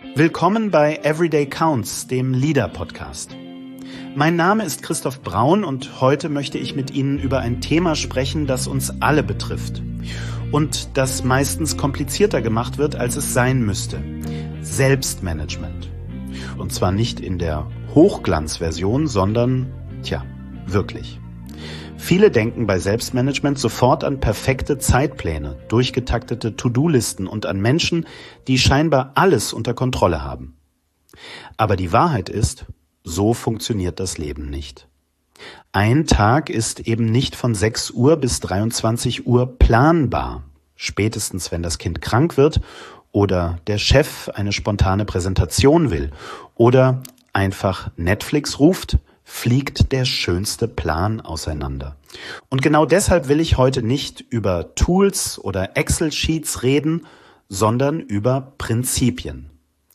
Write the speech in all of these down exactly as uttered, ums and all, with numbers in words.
Willkommen bei Everyday Counts, dem Leader-Podcast. Mein Name ist Christoph Braun und heute möchte ich mit Ihnen über ein Thema sprechen, das uns alle betrifft und das meistens komplizierter gemacht wird, als es sein müsste. Selbstmanagement. Und zwar nicht in der Hochglanzversion, sondern, tja, wirklich. Viele denken bei Selbstmanagement sofort an perfekte Zeitpläne, durchgetaktete To-Do-Listen und an Menschen, die scheinbar alles unter Kontrolle haben. Aber die Wahrheit ist, so funktioniert das Leben nicht. Ein Tag ist eben nicht von sechs Uhr bis dreiundzwanzig Uhr planbar. Spätestens, wenn das Kind krank wird oder der Chef eine spontane Präsentation will oder einfach Netflix ruft, fliegt der schönste Plan auseinander. Und genau deshalb will ich heute nicht über Tools oder Excel-Sheets reden, sondern über Prinzipien.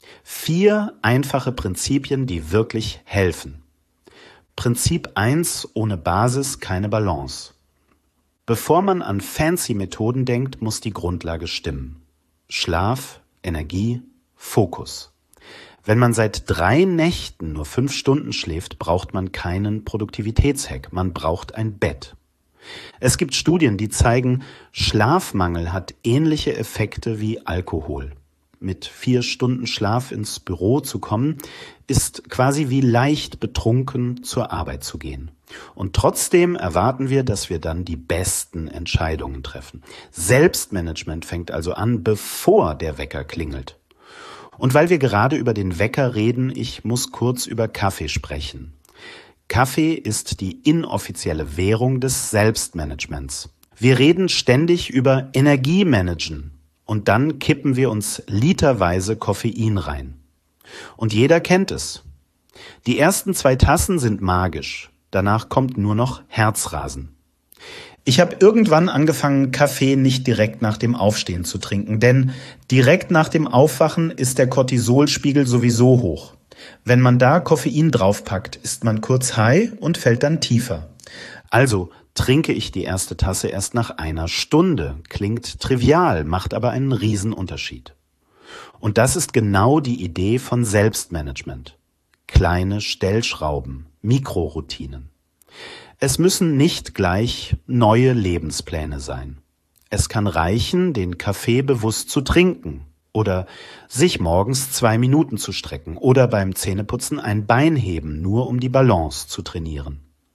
Vier einfache Prinzipien, die wirklich helfen. Prinzip eins: ohne Basis keine Balance. Bevor man an fancy Methoden denkt, muss die Grundlage stimmen. Schlaf, Energie, Fokus. Wenn man seit drei Nächten nur fünf Stunden schläft, braucht man keinen Produktivitätshack. Man braucht ein Bett. Es gibt Studien, die zeigen, Schlafmangel hat ähnliche Effekte wie Alkohol. Mit vier Stunden Schlaf ins Büro zu kommen, ist quasi wie leicht betrunken zur Arbeit zu gehen. Und trotzdem erwarten wir, dass wir dann die besten Entscheidungen treffen. Selbstmanagement fängt also an, bevor der Wecker klingelt. Und weil wir gerade über den Wecker reden, ich muss kurz über Kaffee sprechen. Kaffee ist die inoffizielle Währung des Selbstmanagements. Wir reden ständig über Energiemanagen und dann kippen wir uns literweise Koffein rein. Und jeder kennt es. Die ersten zwei Tassen sind magisch, danach kommt nur noch Herzrasen. Ich habe irgendwann angefangen, Kaffee nicht direkt nach dem Aufstehen zu trinken, denn direkt nach dem Aufwachen ist der Cortisolspiegel sowieso hoch. Wenn man da Koffein draufpackt, ist man kurz high und fällt dann tiefer. Also trinke ich die erste Tasse erst nach einer Stunde. Klingt trivial, macht aber einen Riesenunterschied. Und das ist genau die Idee von Selbstmanagement. Kleine Stellschrauben, Mikroroutinen. Es müssen nicht gleich neue Lebenspläne sein. Es kann reichen, den Kaffee bewusst zu trinken oder sich morgens zwei Minuten zu strecken oder beim Zähneputzen ein Bein heben, nur um die Balance zu trainieren.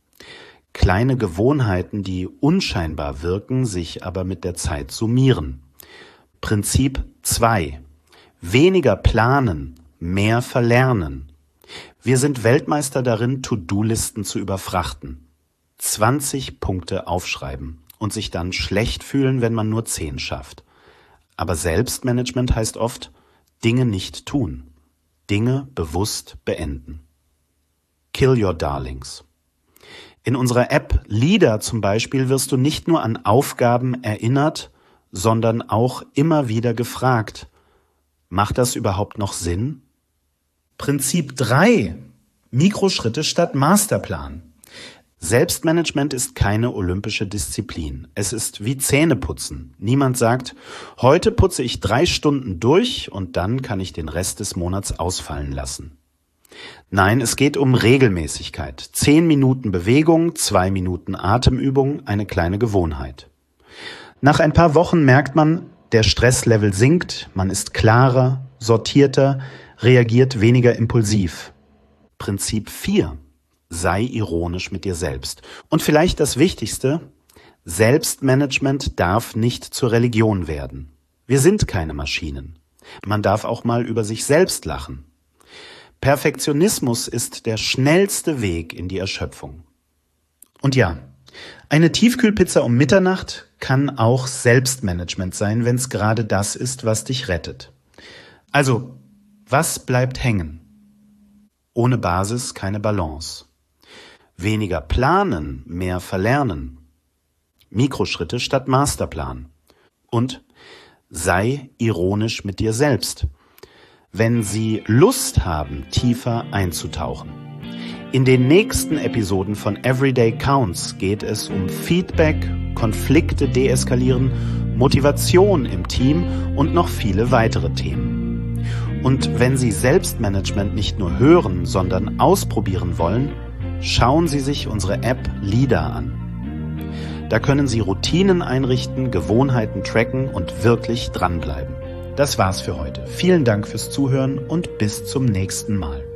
Kleine Gewohnheiten, die unscheinbar wirken, sich aber mit der Zeit summieren. Prinzip zwei: Weniger planen, mehr verlernen. Wir sind Weltmeister darin, To-Do-Listen zu überfrachten. zwanzig Punkte aufschreiben und sich dann schlecht fühlen, wenn man nur zehn schafft. Aber Selbstmanagement heißt oft, Dinge nicht tun, Dinge bewusst beenden. Kill your darlings. In unserer App Leader zum Beispiel wirst du nicht nur an Aufgaben erinnert, sondern auch immer wieder gefragt, macht das überhaupt noch Sinn? Prinzip drei: Mikroschritte statt Masterplan. Selbstmanagement ist keine olympische Disziplin. Es ist wie Zähneputzen. Niemand sagt, heute putze ich drei Stunden durch und dann kann ich den Rest des Monats ausfallen lassen. Nein, es geht um Regelmäßigkeit. Zehn Minuten Bewegung, zwei Minuten Atemübung, eine kleine Gewohnheit. Nach ein paar Wochen merkt man, der Stresslevel sinkt, man ist klarer, sortierter, reagiert weniger impulsiv. Prinzip vier: Sei ironisch mit dir selbst. Und vielleicht das Wichtigste: Selbstmanagement darf nicht zur Religion werden. Wir sind keine Maschinen. Man darf auch mal über sich selbst lachen. Perfektionismus ist der schnellste Weg in die Erschöpfung. Und ja, eine Tiefkühlpizza um Mitternacht kann auch Selbstmanagement sein, wenn es gerade das ist, was dich rettet. Also, was bleibt hängen? Ohne Basis keine Balance. Weniger planen, mehr verlernen. Mikroschritte statt Masterplan. Und sei ironisch mit dir selbst. Wenn Sie Lust haben, tiefer einzutauchen. In den nächsten Episoden von Everyday Counts geht es um Feedback, Konflikte deeskalieren, Motivation im Team und noch viele weitere Themen. Und wenn Sie Selbstmanagement nicht nur hören, sondern ausprobieren wollen, schauen Sie sich unsere App Leader an. Da können Sie Routinen einrichten, Gewohnheiten tracken und wirklich dranbleiben. Das war's für heute. Vielen Dank fürs Zuhören und bis zum nächsten Mal.